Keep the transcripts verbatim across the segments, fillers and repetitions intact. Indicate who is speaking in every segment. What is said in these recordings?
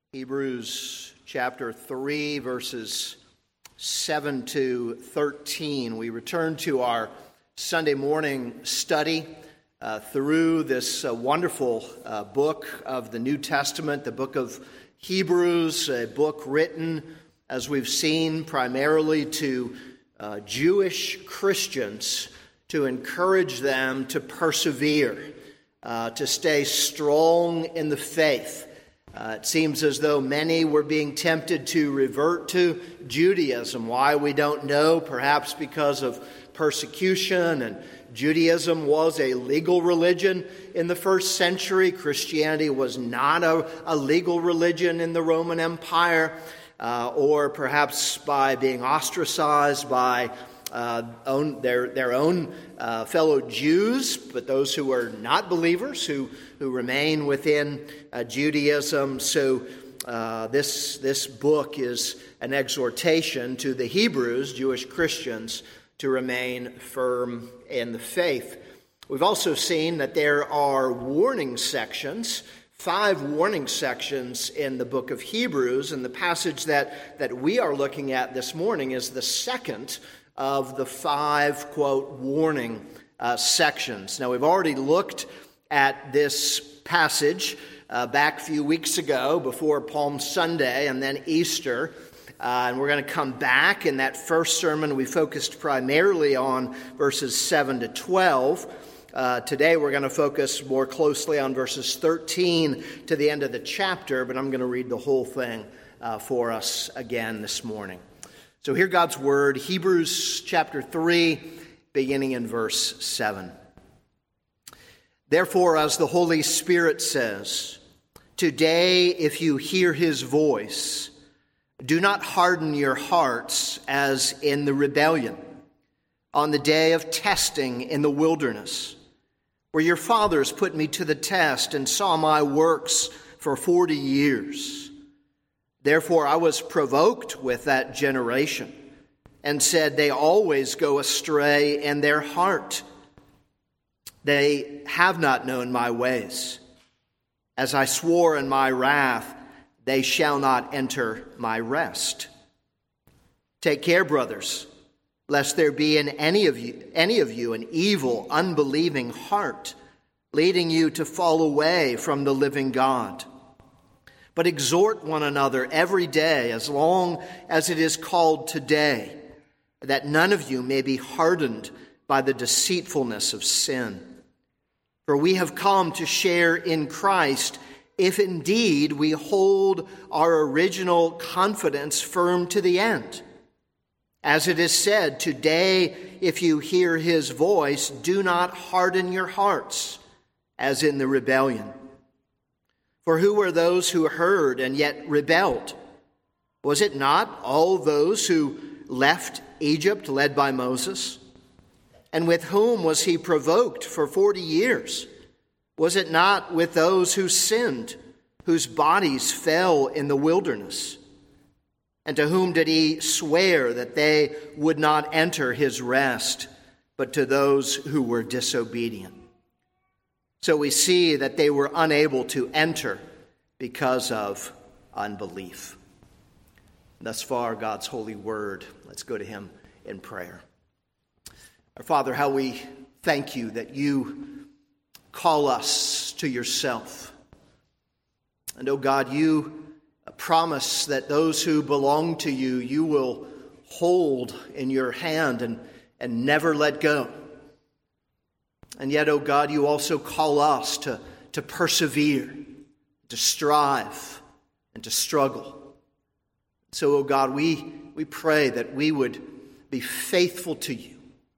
Speaker 1: Hebrews chapter three, verses seven to thirteen. We return to our Sunday morning study uh, through this uh, wonderful uh, book of the New Testament, the book of Hebrews, a book written, as we've seen, primarily to uh, Jewish Christians to encourage them to persevere, uh, to stay strong in the faith. Uh, it seems as though many were being tempted to revert to Judaism. Why, we don't know, perhaps because of persecution, and Judaism was a legal religion in the first century. Christianity was not a, a legal religion in the Roman Empire, uh, or perhaps by being ostracized by uh, own, their, their own uh, fellow Jews, but those who are not believers, who who remain within uh, Judaism. So uh, this, this book is an exhortation to the Hebrews, Jewish Christians, to remain firm in the faith. We've also seen that there are warning sections, five warning sections in the book of Hebrews, and the passage that, that we are looking at this morning is the second of the five, quote, warning uh, sections. Now, we've already looked at this passage uh, back a few weeks ago before Palm Sunday and then Easter. Uh, and we're going to come back. In that first sermon, we focused primarily on verses seven to twelve. Uh, today, we're going to focus more closely on verses thirteen to the end of the chapter, but I'm going to read the whole thing uh, for us again this morning. So hear God's word, Hebrews chapter three, beginning in verse seven. Therefore, as the Holy Spirit says, today, if you hear his voice, do not harden your hearts as in the rebellion, on the day of testing in the wilderness, where your fathers put me to the test and saw my works for forty years. Therefore, I was provoked with that generation and said, they always go astray in their heart. They have not known my ways. As I swore in my wrath, they shall not enter my rest. Take care, brothers, lest there be in any of you, any of you an evil, unbelieving heart, leading you to fall away from the living God. But exhort one another every day, as long as it is called today, that none of you may be hardened by the deceitfulness of sin. For we have come to share in Christ, if indeed we hold our original confidence firm to the end. As it is said, today, if you hear his voice, do not harden your hearts, as in the rebellion. For who were those who heard and yet rebelled? Was it not all those who left Egypt, led by Moses? And with whom was he provoked for forty years? Was it not with those who sinned, whose bodies fell in the wilderness? And to whom did he swear that they would not enter his rest, but to those who were disobedient? So we see that they were unable to enter because of unbelief. Thus far, God's holy word. Let's go to him in prayer. Our Father, how we thank you that you call us to yourself. And, oh God, you promise that those who belong to you, you will hold in your hand and, and never let go. And yet, oh God, you also call us to, to persevere, to strive, and to struggle. So, oh God, we, we pray that we would be faithful to you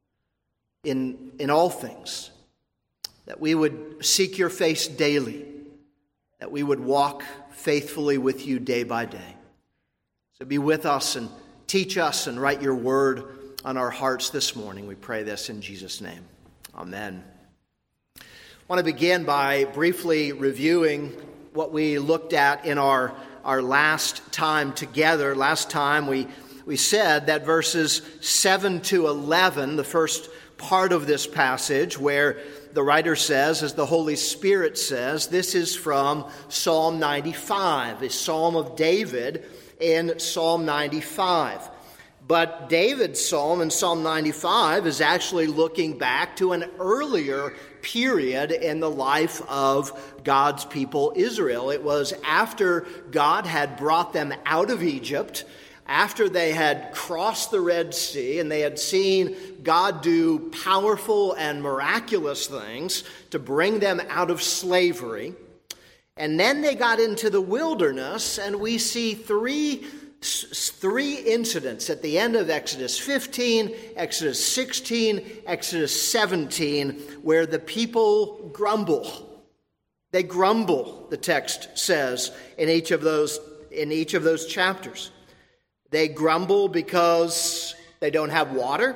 Speaker 1: in, in all things, that we would seek your face daily, that we would walk faithfully with you day by day. So be with us and teach us and write your word on our hearts this morning. We pray this in Jesus' name. Amen. I want to begin by briefly reviewing what we looked at in our, our last time together. Last time we, we said that verses seven to eleven, the first part of this passage where the writer says, as the Holy Spirit says, this is from Psalm ninety-five, a psalm of David in Psalm ninety-five. But David's psalm in Psalm ninety-five is actually looking back to an earlier period in the life of God's people Israel. It was after God had brought them out of Egypt, after they had crossed the Red Sea and they had seen God do powerful and miraculous things to bring them out of slavery. And then they got into the wilderness, and we see three Three incidents at the end of Exodus fifteen, Exodus sixteen, Exodus seventeen, where the people grumble. They grumble, the text says, in each of those, in each of those chapters. They grumble because they don't have water.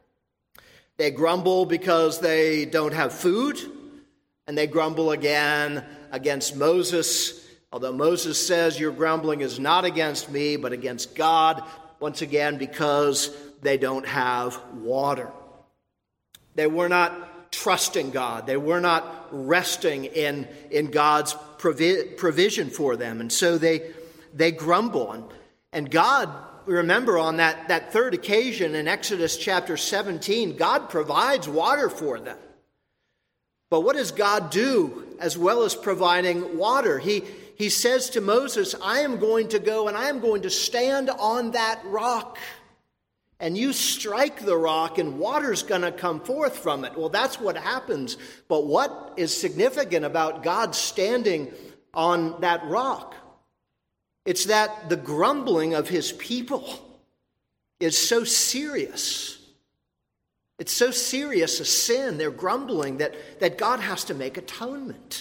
Speaker 1: They grumble because they don't have food. And they grumble again against Moses. Although Moses says, your grumbling is not against me, but against God, once again, because they don't have water. They were not trusting God. They were not resting in, in God's provi- provision for them. And so they, they grumble. And, and God, remember on that, that third occasion in Exodus chapter seventeen, God provides water for them. But what does God do as well as providing water? He He says to Moses, I am going to go and I am going to stand on that rock. And you strike the rock and water's going to come forth from it. Well, that's what happens. But what is significant about God standing on that rock? It's that the grumbling of his people is so serious. It's so serious a sin, they're grumbling, that, that God has to make atonement.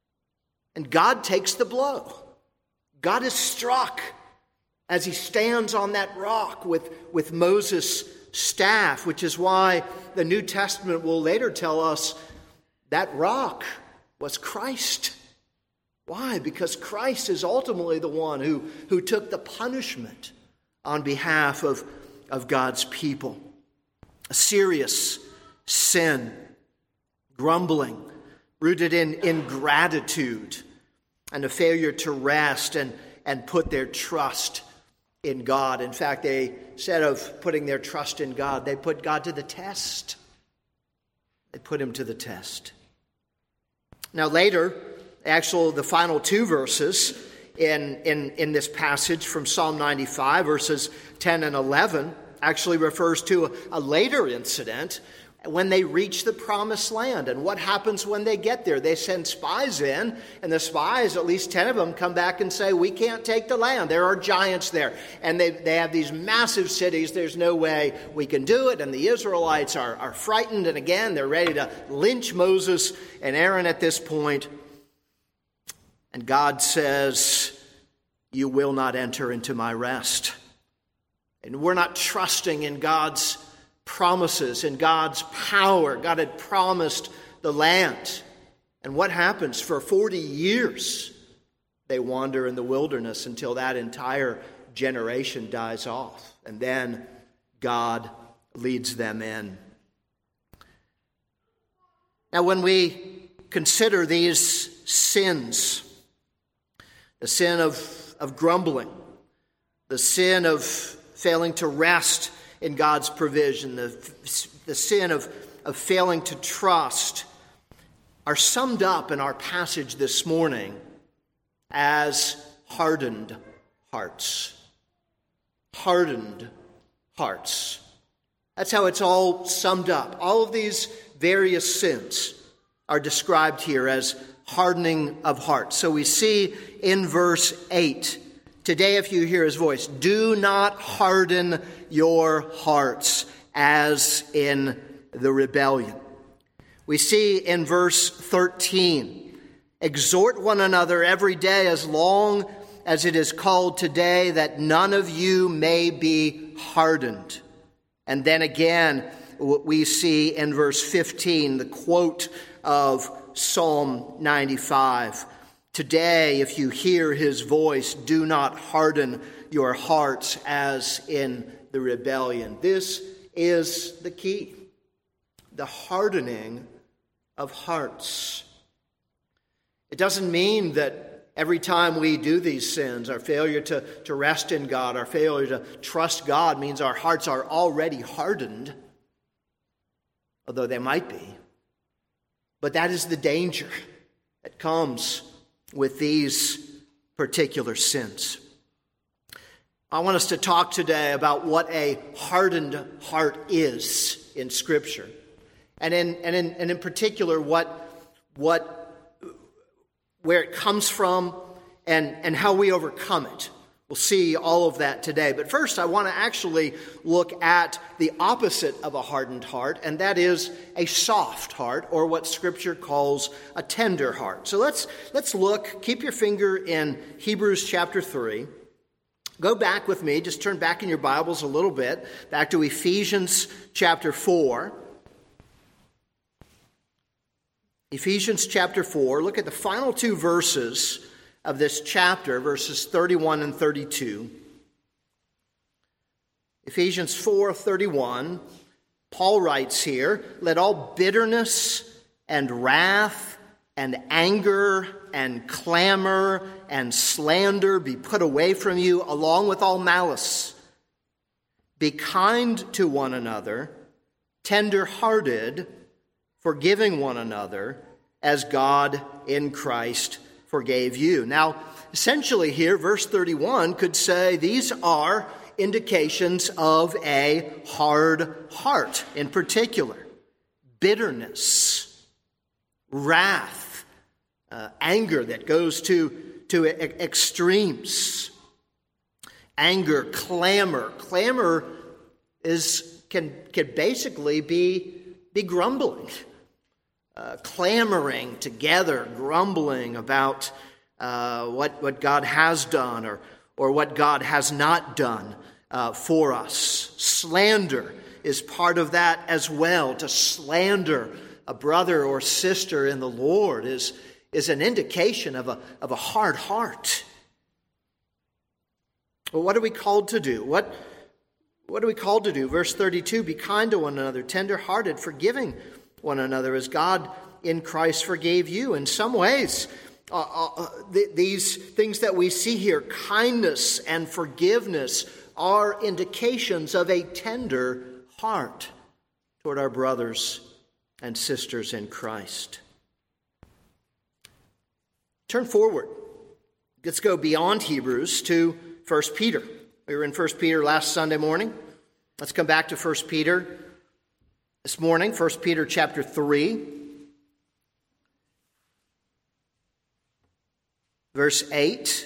Speaker 1: And God takes the blow. God is struck as he stands on that rock with, with Moses' staff, which is why the New Testament will later tell us that rock was Christ. Why? Because Christ is ultimately the one who, who took the punishment on behalf of, of God's people. A serious sin, grumbling, rooted in ingratitude and a failure to rest and, and put their trust in God. In fact, they, instead of putting their trust in God, they put God to the test. They put him to the test. Now later, actually the final two verses in, in, in this passage from Psalm ninety-five, verses ten and eleven, actually refers to a, a later incident when they reach the promised land. And what happens when they get there? They send spies in, and the spies, at least ten of them, come back and say, we can't take the land. There are giants there. And they, they have these massive cities. There's no way we can do it. And the Israelites are, are frightened. And again, they're ready to lynch Moses and Aaron at this point. And God says, you will not enter into my rest. And we're not trusting in God's promises and God's power. God had promised the land. And what happens? For forty years, they wander in the wilderness until that entire generation dies off. And then God leads them in. Now, when we consider these sins, the sin of, of grumbling, the sin of failing to rest in God's provision, the, the sin of, of failing to trust, are summed up in our passage this morning as hardened hearts. Hardened hearts. That's how it's all summed up. All of these various sins are described here as hardening of hearts. So we see in verse eight, today if you hear his voice, do not harden your hearts as in the rebellion. We see in verse thirteen, exhort one another every day as long as it is called today, that none of you may be hardened. And then again, we see in verse fifteen, the quote of Psalm ninety-five. Today, if you hear his voice, do not harden your hearts as in the rebellion. This is the key. The hardening of hearts. It doesn't mean that every time we do these sins, our failure to, to rest in God, our failure to trust God means our hearts are already hardened, although they might be. But that is the danger that comes with these particular sins. I want us to talk today about what a hardened heart is in Scripture. And in and in and in particular what what where it comes from and, and how we overcome it. We'll see all of that today. But first, I want to actually look at the opposite of a hardened heart, and that is a soft heart, or what Scripture calls a tender heart. So let's let's look, keep your finger in Hebrews chapter three. Go back with me, just turn back in your Bibles a little bit, back to Ephesians chapter four. Ephesians chapter four, look at the final two verses of this chapter, verses thirty-one and thirty-two. Ephesians four thirty-one, Paul writes here, "Let all bitterness and wrath and anger and clamor and slander be put away from you, along with all malice. Be kind to one another, tender-hearted, forgiving one another, as God in Christ forgave you." Now, essentially here, verse thirty-one could say these are indications of a hard heart in particular. Bitterness, wrath, uh, anger that goes to, to extremes. Anger, clamor. Clamor is can, can basically be, be grumbling. Uh, clamoring together, grumbling about uh, what, what God has done or, or what God has not done uh, for us. Slander is part of that as well. To slander a brother or sister in the Lord is, is an indication of a, of a hard heart. Well, what are we called to do? What, what are we called to do? Verse thirty-two, "Be kind to one another, tender-hearted, forgiving one another as God in Christ forgave you." In some ways, uh, uh, th- these things that we see here, kindness and forgiveness, are indications of a tender heart toward our brothers and sisters in Christ. Turn forward. Let's go beyond Hebrews to First Peter. We were in First Peter last Sunday morning. Let's come back to First Peter this morning, First Peter chapter three, verse eight.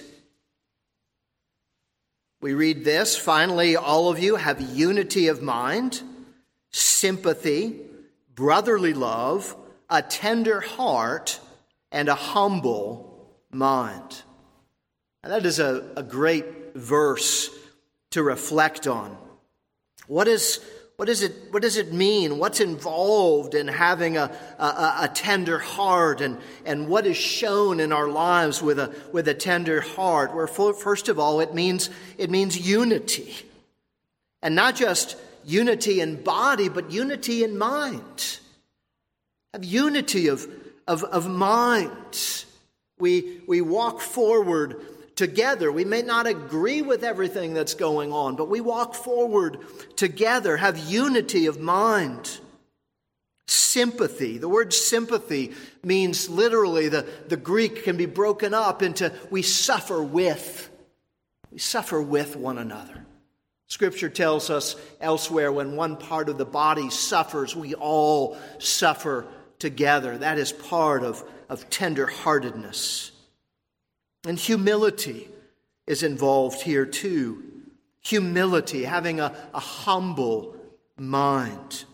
Speaker 1: We read this, "Finally, all of you have unity of mind, sympathy, brotherly love, a tender heart, and a humble mind." And that is a, a great verse to reflect on. What is What does it, what does it mean? What's involved in having a, a, a tender heart, and, and what is shown in our lives with a, with a tender heart? Where first of all, it means, it means unity. And not just unity in body, but unity in mind. Have unity of, of, of mind. We, we walk forward together. We may not agree with everything that's going on, but we walk forward together, have unity of mind. Sympathy. The word sympathy means literally, the, the Greek can be broken up into we suffer with. We suffer with one another. Scripture tells us elsewhere, when one part of the body suffers, we all suffer together. That is part of, of tender-heartedness. And humility is involved here too. Humility, having a, a humble mind.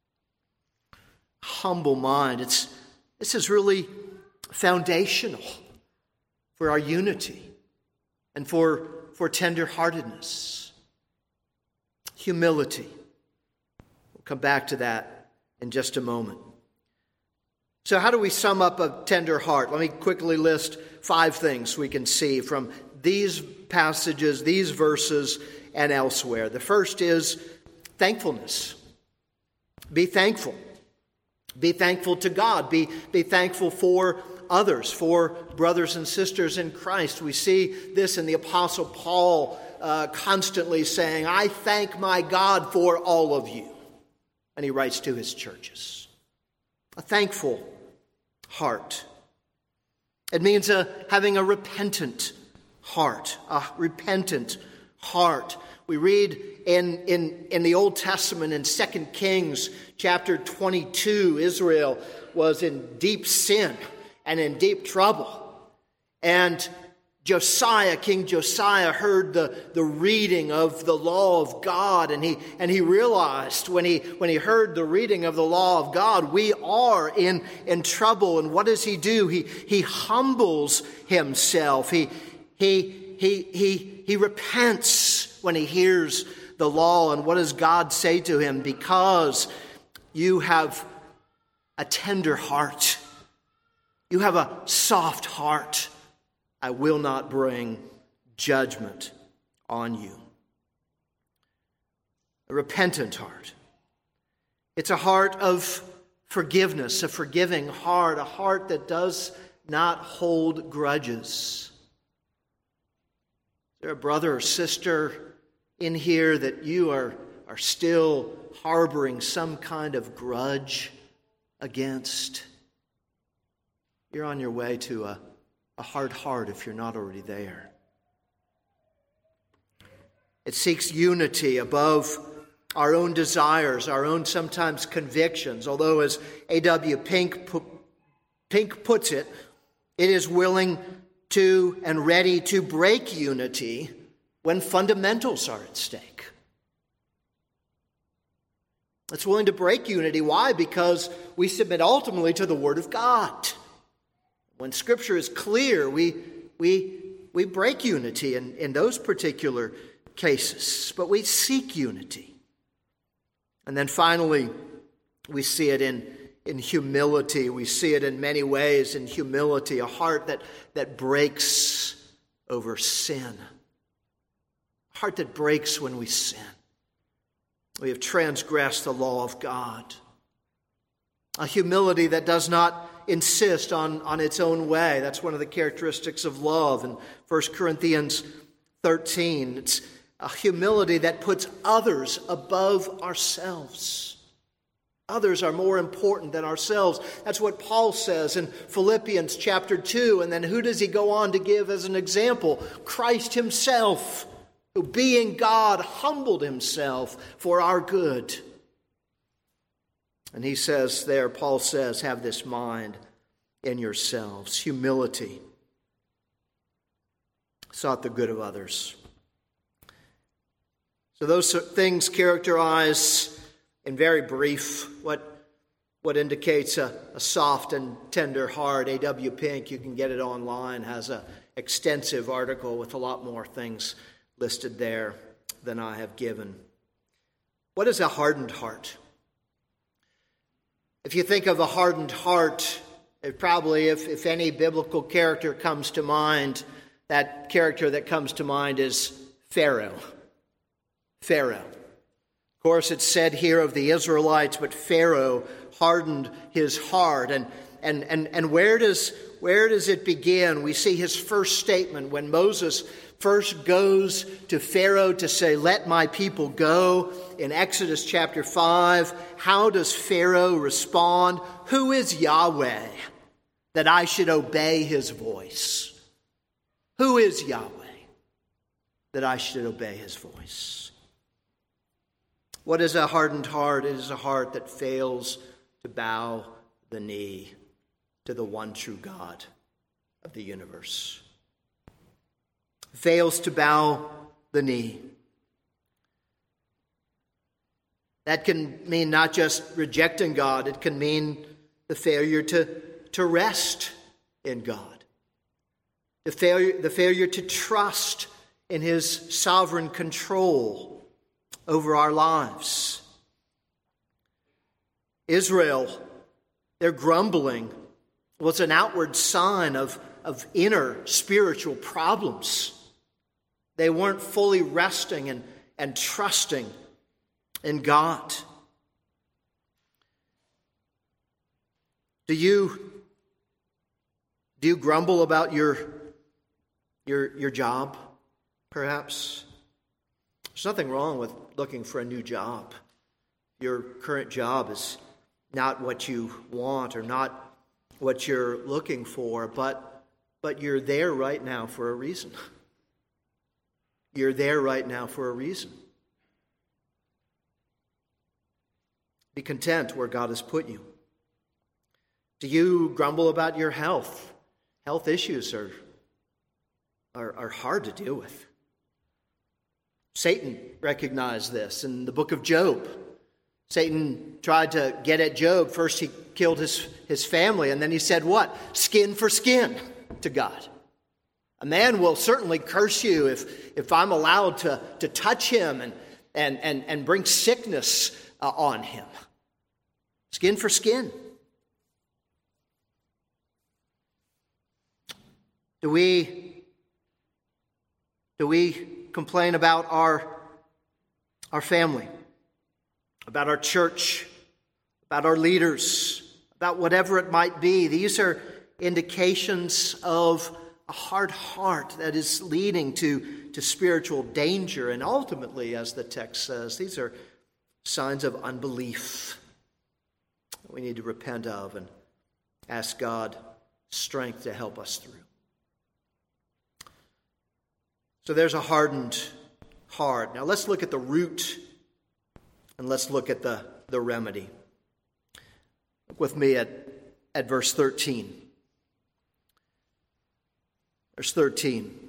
Speaker 1: Humble mind. It's, this is really foundational for our unity and for, for tender-heartedness. Humility. We'll come back to that in just a moment. So how do we sum up a tender heart? Let me quickly list five things we can see from these passages, these verses, and elsewhere. The first is thankfulness. Be thankful. Be thankful to God. Be, be thankful for others, for brothers and sisters in Christ. We see this in the Apostle Paul uh, constantly saying, I thank my God for all of you. And he writes to his churches. A thankful heart. It means a, having a repentant heart. A repentant heart. We read in, in, in the Old Testament in Second Kings chapter twenty-two, Israel was in deep sin and in deep trouble. And Josiah, King Josiah, heard the, the reading of the law of God, and he and he realized when he when he heard the reading of the law of God, we are in, in trouble. And what does he do? He he humbles himself. He he he he he repents when he hears the law. And what does God say to him? Because you have a tender heart. You have a soft heart. I will not bring judgment on you. A repentant heart. It's a heart of forgiveness, a forgiving heart, a heart that does not hold grudges. Is there a brother or sister in here that you are, are still harboring some kind of grudge against? You're on your way to a, a hard heart if you're not already there. It seeks unity above our own desires, our own sometimes convictions. Although, as A W Pink, pu- Pink puts it, it is willing to and ready to break unity when fundamentals are at stake. It's willing to break unity. Why? Because we submit ultimately to the Word of God. When Scripture is clear, we we we break unity in, in those particular cases, but we seek unity. And then finally, we see it in, in humility. We see it in many ways in humility, a heart that, that breaks over sin. A heart that breaks when we sin. We have transgressed the law of God. A humility that does not insist on, on its own way. That's one of the characteristics of love. In First Corinthians thirteen, it's a humility that puts others above ourselves. Others are more important than ourselves. That's what Paul says in Philippians chapter two. And then who does he go on to give as an example? Christ himself, who being God humbled himself for our good. And he says there, Paul says, have this mind in yourselves. Humility. Sought the good of others. So those things characterize, in very brief, what, what indicates a, a soft and tender heart. A W Pink, you can get it online, has an extensive article with a lot more things listed there than I have given. What is a hardened heart? If you think of a hardened heart, it probably, if, if any biblical character comes to mind, that character that comes to mind is Pharaoh. Pharaoh. Of course, it's said here of the Israelites, but Pharaoh hardened his heart. And and and, and where does where does it begin? We see his first statement when Moses first goes to Pharaoh to say, let my people go. In Exodus chapter five, how does Pharaoh respond? Who is Yahweh that I should obey his voice? Who is Yahweh that I should obey his voice? What is a hardened heart? It is a heart that fails to bow the knee to the one true God of the universe. Fails to bow the knee. That can mean not just rejecting God, it can mean the failure to, to rest in God. The failure, the failure to trust in his sovereign control over our lives. Israel, their grumbling was an outward sign of, of inner spiritual problems. They weren't fully resting and, and trusting in God. Do you do you grumble about your your your job, perhaps? There's nothing wrong with looking for a new job. Your current job is not what you want or not what you're looking for, but but you're there right now for a reason. You're there right now for a reason. Be content where God has put you. Do you grumble about your health? Health issues are, are, are hard to deal with. Satan recognized this in the book of Job. Satan tried to get at Job. First he killed his, his family, and then he said what? Skin for skin to God. A man will certainly curse you if, if I'm allowed to, to touch him and, and, and, and bring sickness uh, on him. Skin for skin. Do we, do we complain about our, our family, about our church, about our leaders, about whatever it might be? These are indications of a hard heart that is leading to, to spiritual danger. And ultimately, as the text says, these are signs of unbelief that we need to repent of and ask God strength to help us through. So there's a hardened heart. Now let's look at the root and let's look at the, the remedy. Look with me at, at verse thirteen. Verse thirteen.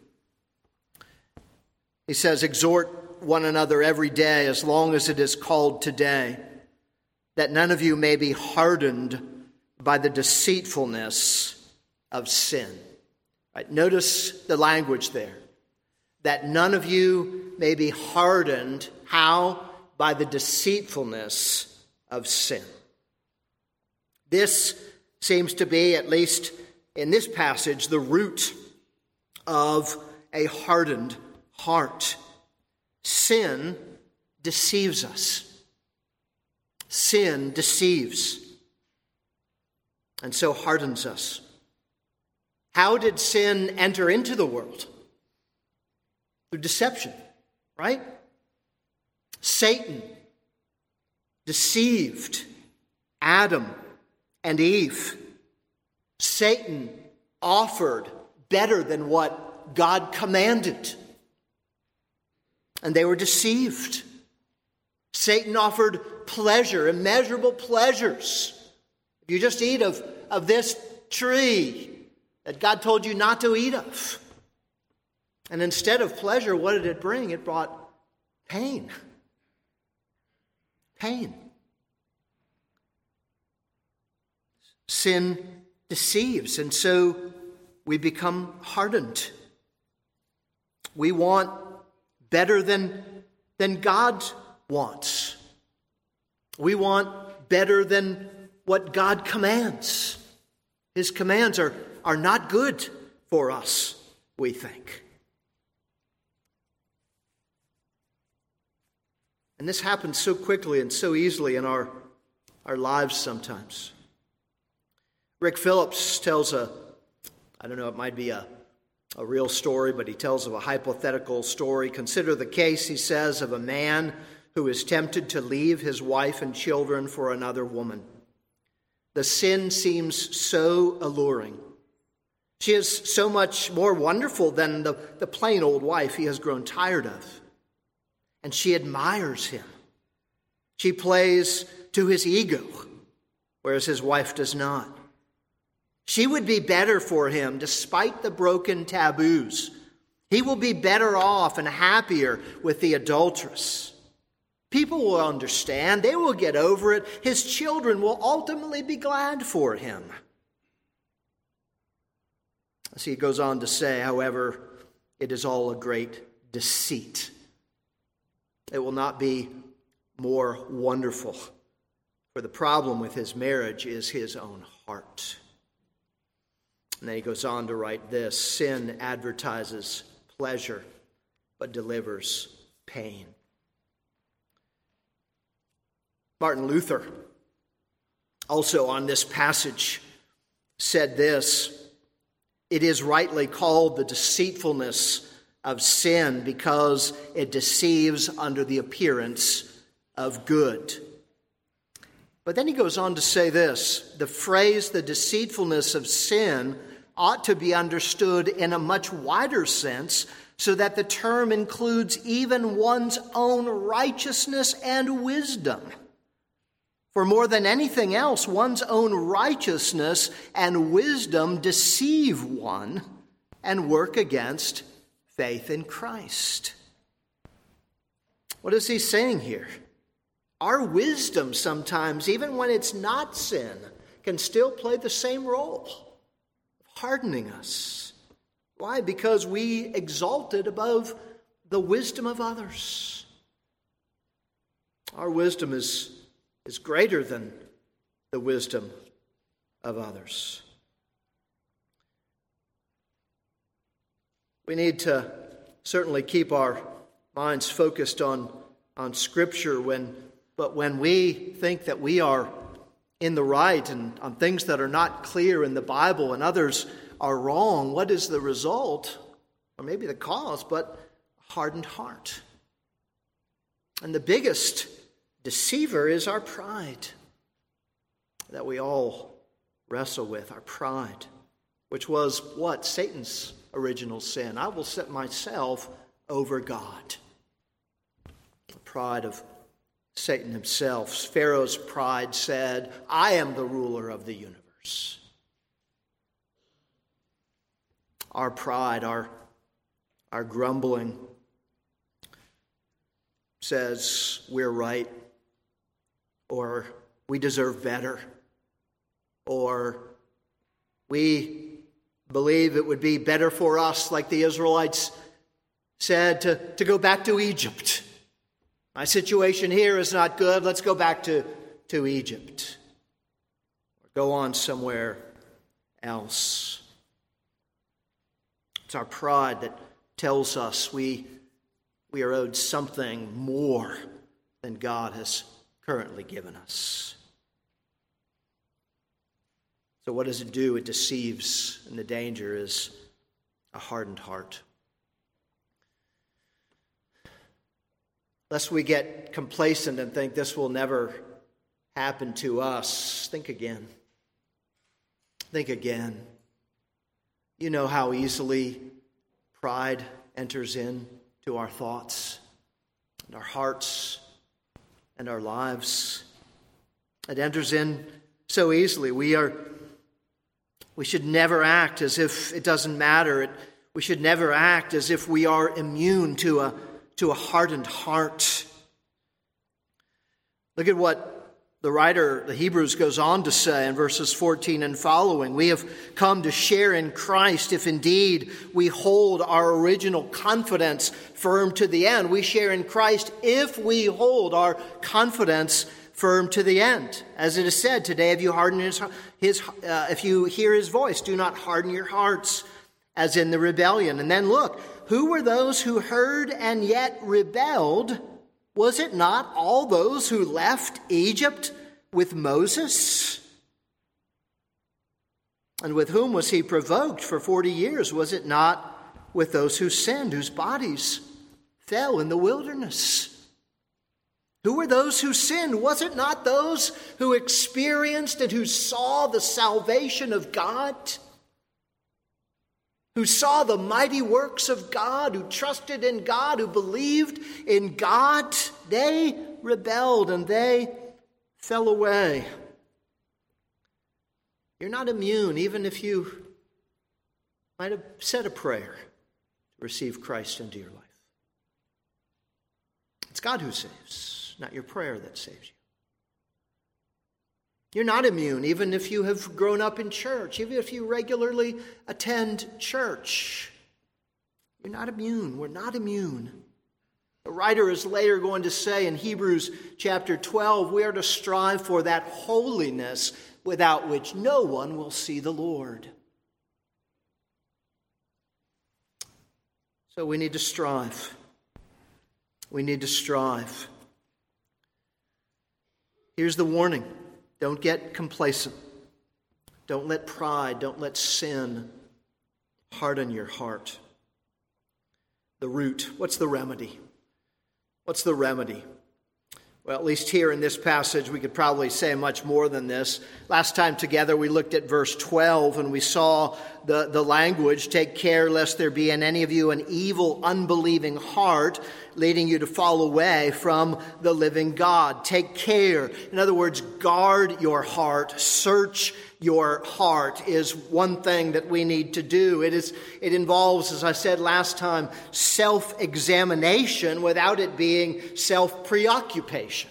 Speaker 1: He says, "Exhort one another every day as long as it is called today, that none of you may be hardened by the deceitfulness of sin." Right, notice the language there. That none of you may be hardened. How? By the deceitfulness of sin. This seems to be, at least in this passage, the root of a hardened heart. Sin deceives us. Sin deceives, and so hardens us. How did sin enter into the world? Through deception, right? Satan deceived Adam and Eve. Satan offered better than what God commanded, and they were deceived. Satan offered pleasure, immeasurable pleasures. If you just eat of, of this tree that God told you not to eat of. And instead of pleasure, what did it bring? It brought pain. Pain. Sin deceives, and so we become hardened. We want better than, than God wants. We want better than what God commands. His commands are, are not good for us, we think. And this happens so quickly and so easily in our, our lives sometimes. Rick Phillips tells a, I don't know, it might be a, a real story, but he tells of a hypothetical story. Consider the case, he says, of a man who is tempted to leave his wife and children for another woman. The sin seems so alluring. She is so much more wonderful than the, the plain old wife he has grown tired of. And she admires him. She plays to his ego, whereas his wife does not. She would be better for him despite the broken taboos. He will be better off and happier with the adulteress. People will understand. They will get over it. His children will ultimately be glad for him. As he goes on to say, however, it is all a great deceit. It will not be more wonderful, for the problem with his marriage is his own heart. And then he goes on to write this: sin advertises pleasure, but delivers pain. Martin Luther, also on this passage, said this: "It is rightly called the deceitfulness of sin because it deceives under the appearance of good." But then he goes on to say this: the phrase "the deceitfulness of sin" ought to be understood in a much wider sense, so that the term includes even one's own righteousness and wisdom. For more than anything else, one's own righteousness and wisdom deceive one and work against faith in Christ. What is he saying here? Our wisdom sometimes, even when it's not sin, can still play the same role of hardening us. Why? Because we exalt it above the wisdom of others. Our wisdom is, is greater than the wisdom of others. We need to certainly keep our minds focused on, on Scripture, when, but when we think that we are in the right and on things that are not clear in the Bible and others are wrong, what is the result? Or maybe the cause, but a hardened heart. And the biggest deceiver is our pride that we all wrestle with, our pride, which was what? Satan's original sin. I will set myself over God. The pride of Satan himself. Pharaoh's pride said, "I am the ruler of the universe." Our pride, our, our grumbling says we're right, or we deserve better, or we believe it would be better for us, like the Israelites said, to, to go back to Egypt. My situation here is not good. Let's go back to, to Egypt. Or go on somewhere else. It's our pride that tells us we, we are owed something more than God has currently given us. So what does it do? It deceives, and the danger is a hardened heart. Lest we get complacent and think this will never happen to us, think again. Think again. You know how easily pride enters into our thoughts and our hearts and our lives. It enters in so easily. We are we should never act as if it doesn't matter. It, we should never act as if we are immune to a to a hardened heart. Look at what the writer, the Hebrews, goes on to say in verses fourteen and following. We have come to share in Christ if indeed we hold our original confidence firm to the end. We share in Christ if we hold our confidence firm to the end. As it is said, today if you harden his, his uh, if you hear his voice, do not harden your hearts as in the rebellion. And then look, who were those who heard and yet rebelled? Was it not all those who left Egypt with Moses? And with whom was he provoked for forty years? Was it not with those who sinned, whose bodies fell in the wilderness? Who were those who sinned? Was it not those who experienced and who saw the salvation of God? Who saw the mighty works of God, who trusted in God, who believed in God? They rebelled and they fell away. You're not immune, even if you might have said a prayer to receive Christ into your life. It's God who saves, not your prayer that saves you. You're not immune, even if you have grown up in church, even if you regularly attend church. You're not immune. We're not immune. The writer is later going to say in Hebrews chapter twelve, we are to strive for that holiness without which no one will see the Lord. So we need to strive. We need to strive. Here's the warning. Don't get complacent. Don't let pride, don't let sin harden your heart. The root, what's the remedy? What's the remedy? Well, at least here in this passage, we could probably say much more than this. Last time together, we looked at verse twelve, and we saw the, the language, take care lest there be in any of you an evil, unbelieving heart, leading you to fall away from the living God. Take care. In other words, guard your heart. Search your heart is one thing that we need to do. It is. It involves, as I said last time, self-examination without it being self-preoccupation.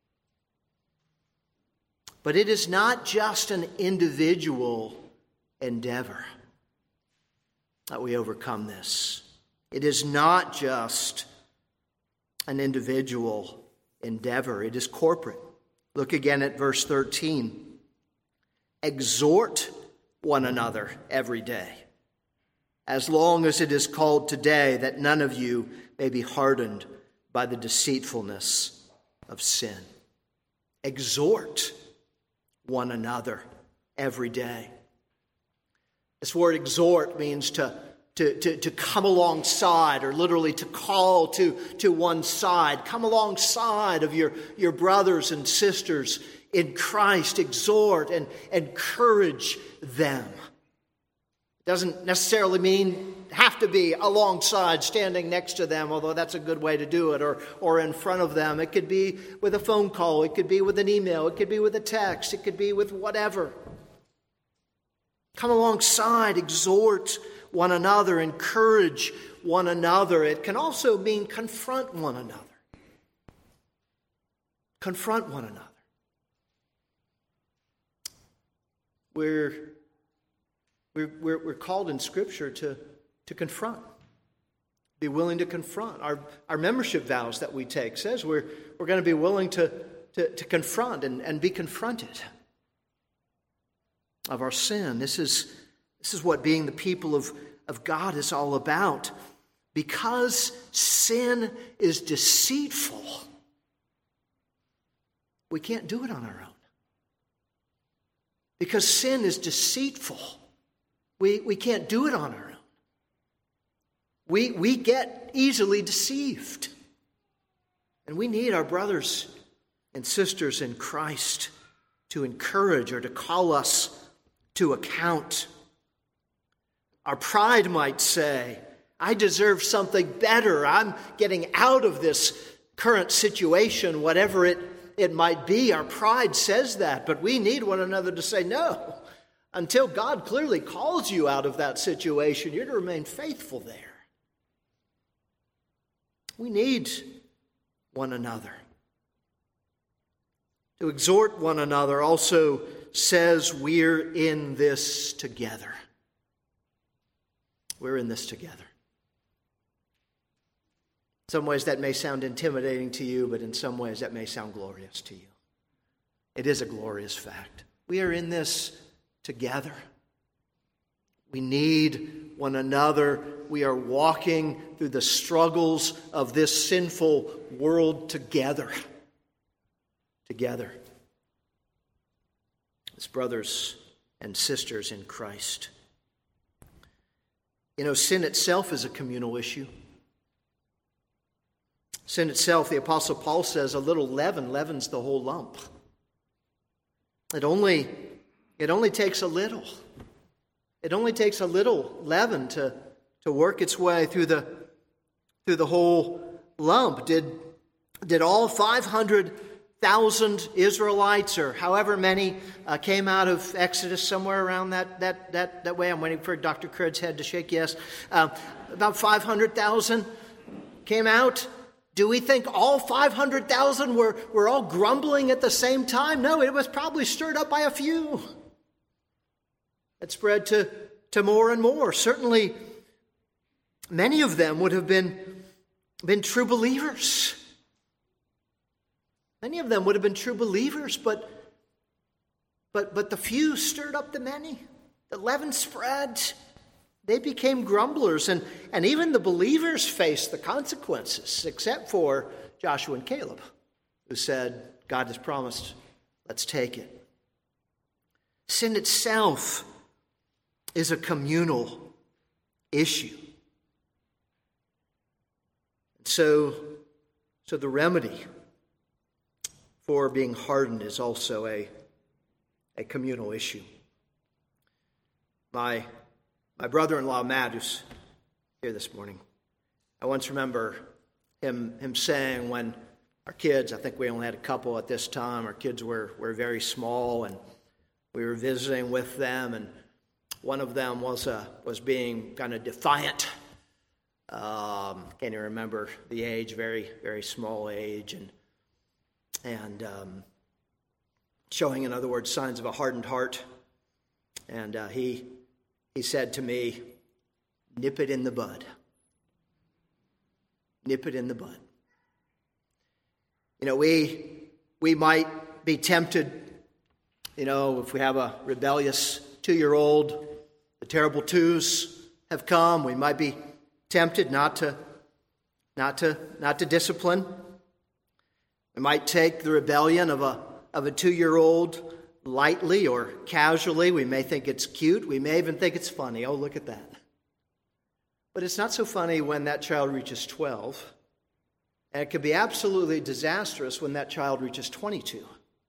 Speaker 1: But it is not just an individual endeavor that we overcome this. It is not just an individual endeavor. It is corporate. Look again at verse thirteen. Exhort one another every day, as long as it is called today, that none of you may be hardened by the deceitfulness of sin. Exhort one another every day. This word exhort means to, to, to, to come alongside, or literally to call to, to one side. Come alongside of your, your brothers and sisters in Christ. Exhort and encourage them. It doesn't necessarily mean have to be alongside, standing next to them, although that's a good way to do it, or, or in front of them. It could be with a phone call. It could be with an email. It could be with a text. It could be with whatever. Come alongside, exhort one another, encourage one another. It can also mean confront one another. Confront one another. We're, we're, we're, we're called in Scripture to, to confront. Be willing to confront. Our, our membership vows that we take says we're, we're going to be willing to, to, to confront and, and be confronted of our sin. This is, this is what being the people of, of God is all about. Because sin is deceitful, we can't do it on our own. Because sin is deceitful, we, we can't do it on our own. We, we get easily deceived. And we need our brothers and sisters in Christ to encourage or to call us to account. Our pride might say, I deserve something better. I'm getting out of this current situation, whatever it It might be. Our pride says that, but we need one another to say, no, until God clearly calls you out of that situation, you're to remain faithful there. We need one another. To exhort one another also says we're in this together. We're in this together. In some ways that may sound intimidating to you, but in some ways that may sound glorious to you. It is a glorious fact. We are in this together. We need one another. We are walking through the struggles of this sinful world together. Together. As brothers and sisters in Christ. You know, sin itself is a communal issue. Sin itself, the Apostle Paul says, a little leaven leavens the whole lump. It only, it only takes a little. It only takes a little leaven to, to work its way through the, through the whole lump. Did, did all five hundred thousand Israelites, or however many, uh, came out of Exodus, somewhere around that, that, that, that way? I'm waiting for Doctor Crud's head to shake yes. Uh, about five hundred thousand came out. Do we think all five hundred thousand were, were all grumbling at the same time? No, it was probably stirred up by a few. It spread to, to more and more. Certainly, many of them would have been, been true believers. Many of them would have been true believers, but, but, but the few stirred up the many. The leaven spread. They became grumblers, and, and even the believers faced the consequences, except for Joshua and Caleb, who said, God has promised, let's take it. Sin itself is a communal issue. So, so the remedy for being hardened is also a, a communal issue. My, my brother-in-law, Matt, who's here this morning, I once remember him, him saying when our kids, I think we only had a couple at this time, our kids were, were very small, and we were visiting with them, and one of them was uh, was being kind of defiant. Um, can't even remember the age, very, very small age, and and um, showing, in other words, signs of a hardened heart. And uh, he he said to me, "Nip it in the bud. Nip it in the bud." You know, we we might be tempted, you know, if we have a rebellious two-year-old, the terrible twos have come, we might be tempted not to not to not to discipline. We might take the rebellion of a of a two-year-old lightly or casually. We may think it's cute. We may even think it's funny. Oh, look at that. But it's not so funny when that child reaches twelve. And it could be absolutely disastrous when that child reaches twenty-two.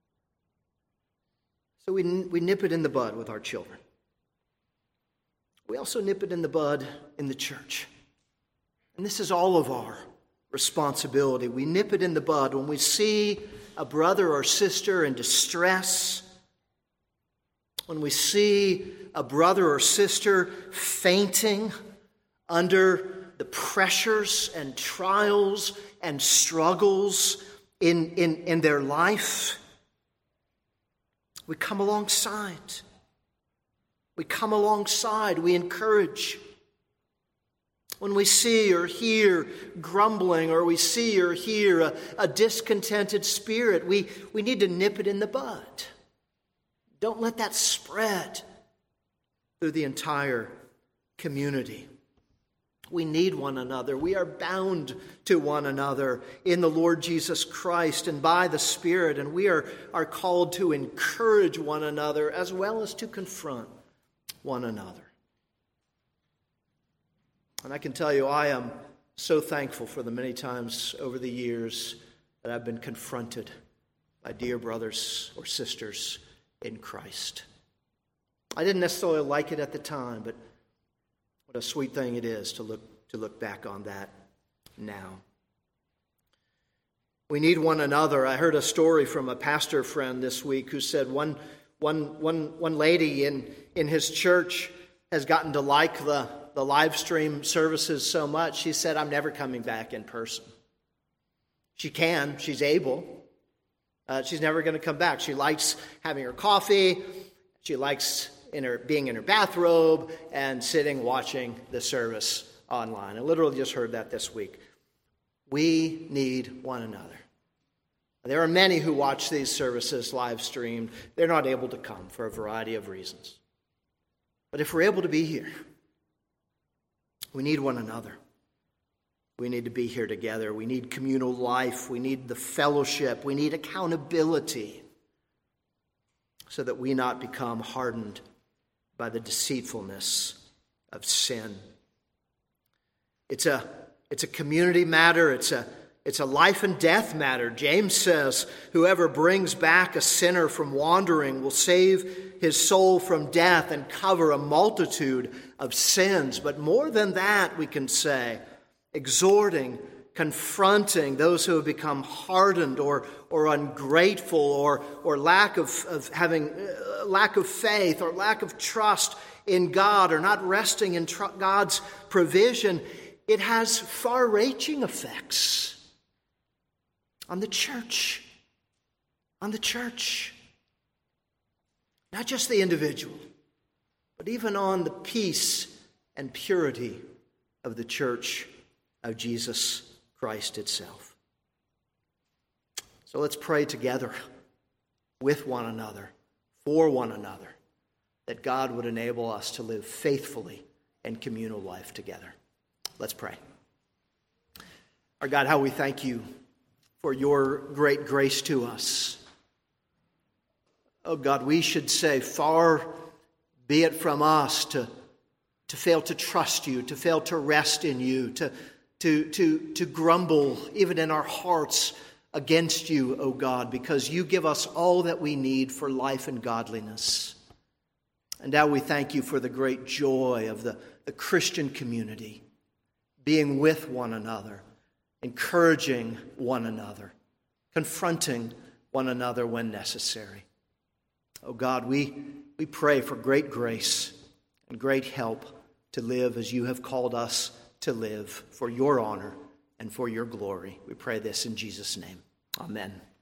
Speaker 1: So we, we nip it in the bud with our children. We also nip it in the bud in the church. And this is all of our responsibility. We nip it in the bud when we see a brother or sister in distress, when we see a brother or sister fainting under the pressures and trials and struggles in, in, in their life. We come alongside. We come alongside. We encourage. When we see or hear grumbling, or we see or hear a, a discontented spirit, we, we need to nip it in the bud. Don't let that spread through the entire community. We need one another. We are bound to one another in the Lord Jesus Christ and by the Spirit, and we are, are called to encourage one another as well as to confront one another. And I can tell you, I am so thankful for the many times over the years that I've been confronted by dear brothers or sisters in Christ. I didn't necessarily like it at the time, but what a sweet thing it is to look to look back on that now. We need one another. I heard a story from a pastor friend this week who said one one one one lady in, in his church has gotten to like the, the live stream services so much, she said, "I'm never coming back in person." She can, she's able. Uh, she's never going to come back. She likes having her coffee. She likes in her being in her bathrobe and sitting watching the service online. I literally just heard that this week. We need one another. There are many who watch these services live streamed. They're not able to come for a variety of reasons. But if we're able to be here, we need one another. We need to be here together. We need communal life. We need the fellowship. We need accountability so that we not become hardened by the deceitfulness of sin. It's a, it's a community matter. It's a, it's a life and death matter. James says, whoever brings back a sinner from wandering will save his soul from death and cover a multitude of sins. But more than that, we can say, exhorting, confronting those who have become hardened or, or ungrateful or, or lack of, of having uh, lack of faith or lack of trust in God or not resting in tr- God's provision. It has far-reaching effects on the church, on the church. Not just the individual, but even on the peace and purity of the church of Jesus Christ itself. So let's pray together with one another, for one another, that God would enable us to live faithfully and communal life together. Let's pray. Our God, how we thank you for your great grace to us. Oh God, we should say, far be it from us to, to fail to trust you, to fail to rest in you, to, to, to, to grumble even in our hearts against you, O God, because you give us all that we need for life and godliness. And now we thank you for the great joy of the, the Christian community, being with one another, encouraging one another, confronting one another when necessary. Oh God, we, we pray for great grace and great help to live as you have called us to live for your honor and for your glory. We pray this in Jesus' name. Amen.